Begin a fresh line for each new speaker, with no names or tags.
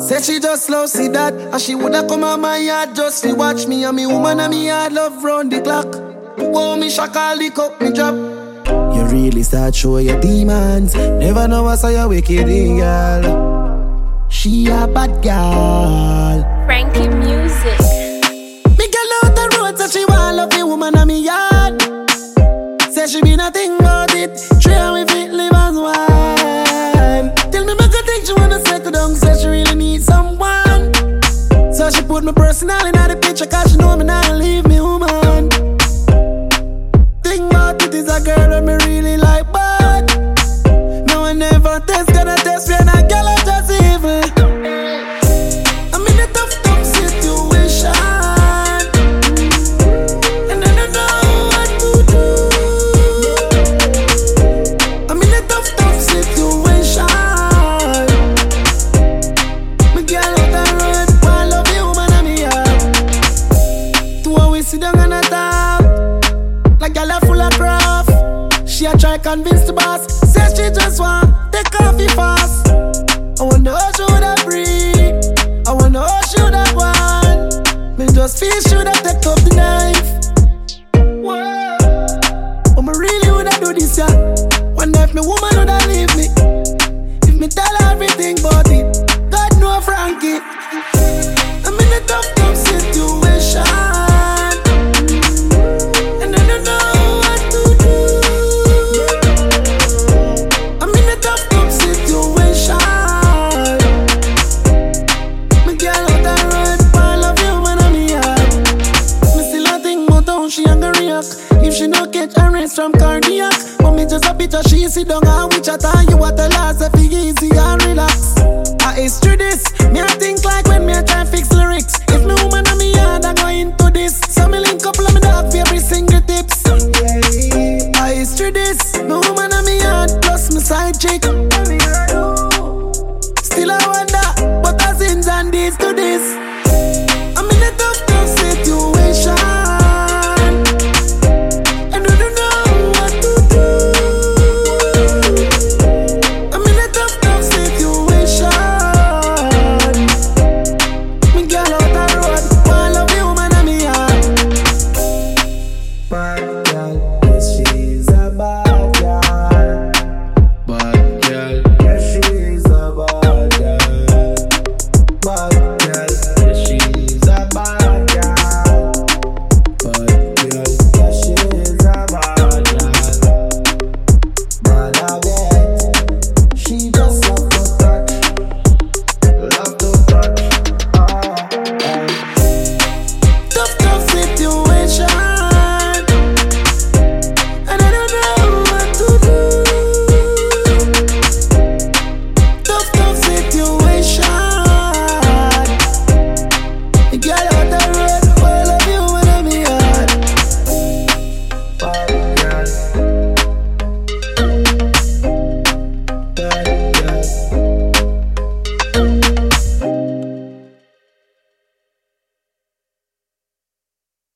Said she just love see that, and she woulda come on my yard just to watch me and me woman and me yard love round the clock. Oh, me shock all the cup me drop. You really start show your demons. Never know what's your wicked girl. She a bad girl.
Frankie Music.
Me girl out the road, so she want love the woman and me yard. Say she be nothing about it. Try we fit live as one. Tell me back a thing she wanna settle down. Say she really need someone. So she put my personality in the picture, cause she know me not leave me woman. Think about it is a girl that me really like, but no one never test, gonna test me and a girl I just evil. I'm in a tough situation, and I don't know what to do. I'm in a tough situation. Me girl out the road, I love you, man, and me up. Two always sit down on a top, like girl a full of craft. She a try convince the boss, says she just want take coffee fast. I wonder how she woulda breathe, I wonder how she woulda gone. Me just feel she woulda take up the knife. Whoa. Oh, me really woulda do this, yeah. Wonder if me woman woulda leave me, if me tell her everything about it. God know Frankie, I'm in a tough situation, and I don't know what to do. I'm in a tough situation. Me girl out the road, I love you, man, and me up. Me still a think about how she a go react if she no catch a race from cardiac. But me just a picture she sit down and we chat and you at the last if it easy and relax. It's true this, me I think like when me I try fix lyrics. If me woman and me yard I go into this, so me link couple of me dog for every single tips. It's true this, me woman and me yard plus me side chick. Still I wonder what has ins and this to this.